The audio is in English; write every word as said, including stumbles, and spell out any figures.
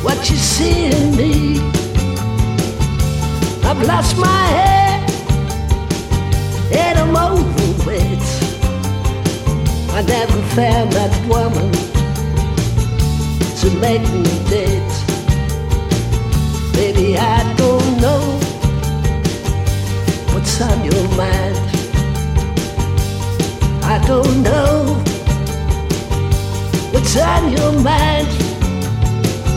what you see in me. I've lost my head and I'm overweight. I never found that woman to make me date. Baby, I don't know what's on your mind.